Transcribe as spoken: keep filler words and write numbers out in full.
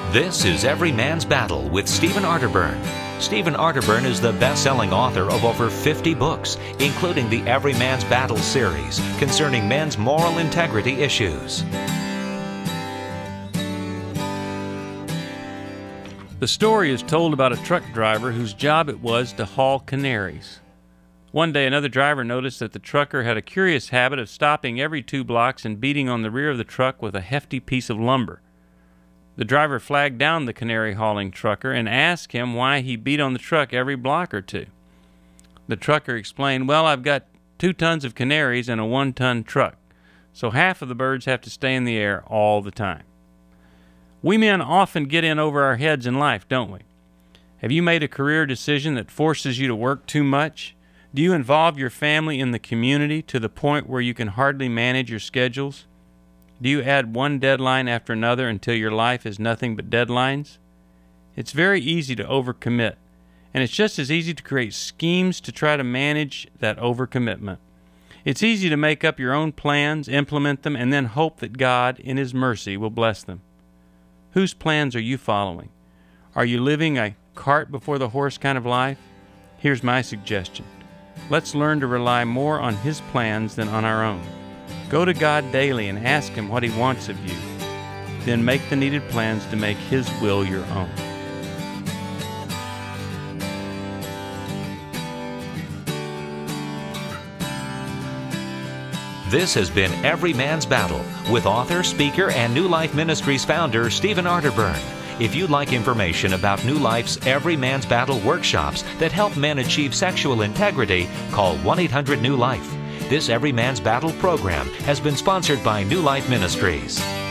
This is Every Man's Battle with Stephen Arterburn. Stephen Arterburn is the best-selling author of over fifty books, including the Every Man's Battle series concerning men's moral integrity issues. The story is told about a truck driver whose job it was to haul canaries. One day, another driver noticed that the trucker had a curious habit of stopping every two blocks and beating on the rear of the truck with a hefty piece of lumber. The driver flagged down the canary hauling trucker and asked him why he beat on the truck every block or two. The trucker explained, "Well, I've got two tons of canaries and a one-ton truck, so half of the birds have to stay in the air all the time." We men often get in over our heads in life, don't we? Have you made a career decision that forces you to work too much? Do you involve your family in the community to the point where you can hardly manage your schedules? Do you add one deadline after another until your life is nothing but deadlines? It's very easy to overcommit, and it's just as easy to create schemes to try to manage that overcommitment. It's easy to make up your own plans, implement them, and then hope that God, in His mercy, will bless them. Whose plans are you following? Are you living a cart before the horse kind of life? Here's my suggestion. Let's learn to rely more on His plans than on our own. Go to God daily and ask Him what He wants of you. Then make the needed plans to make His will your own. This has been Every Man's Battle with author, speaker, and New Life Ministries founder Stephen Arterburn. If you'd like information about New Life's Every Man's Battle workshops that help men achieve sexual integrity, call one eight hundred new life. This Every Man's Battle program has been sponsored by New Life Ministries.